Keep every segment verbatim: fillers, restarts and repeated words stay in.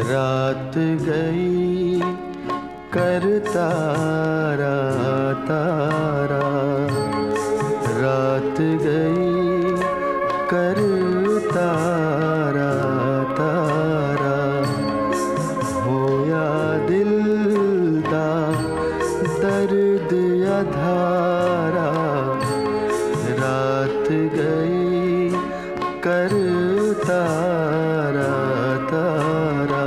रात गई करतारा तारा, रात गई करतारा तारा, होया दिल दा दर्द अधारा, रात गई करतारा तारा।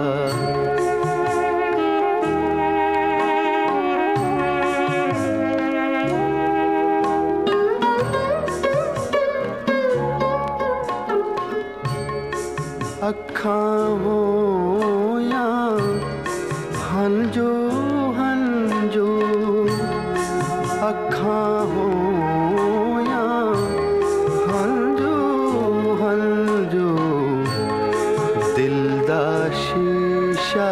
अखां होया हंजो हंजो, अखां होया हंजो हंजो, दिल दा शीशा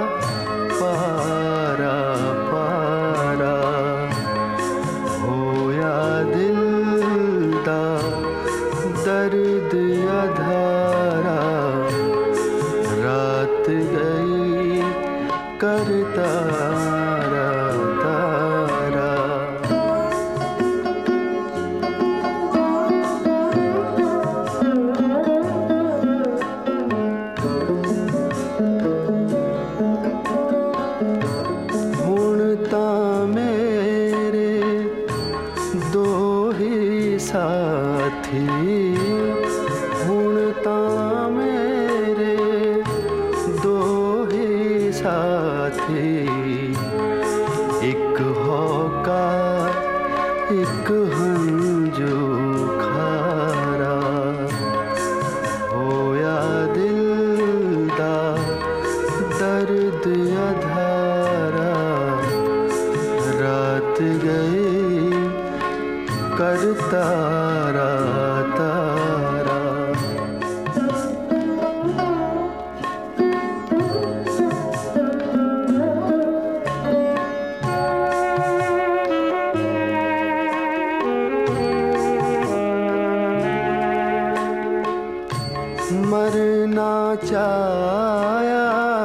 पारा पारा, होया दिल दा दर्द अधारा, रात गई करतारा तारा। हुण तां मेरे दो ही साथी, हुण तां मेरे दो ही साथी, एक होका एक हंजू खारा, होया दिल दा दर्द अधारा, रात गई करतारा तारा। मरना चाया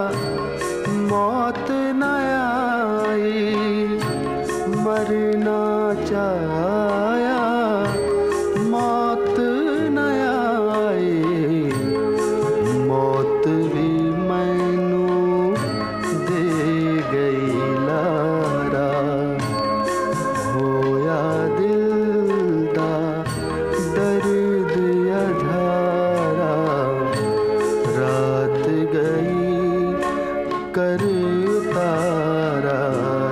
मौत न आई, मरना चाया मौत न आई, मौत भी मैनू दे गई लारा, होया दिल दा दर्द अधारा, रात गई करतारा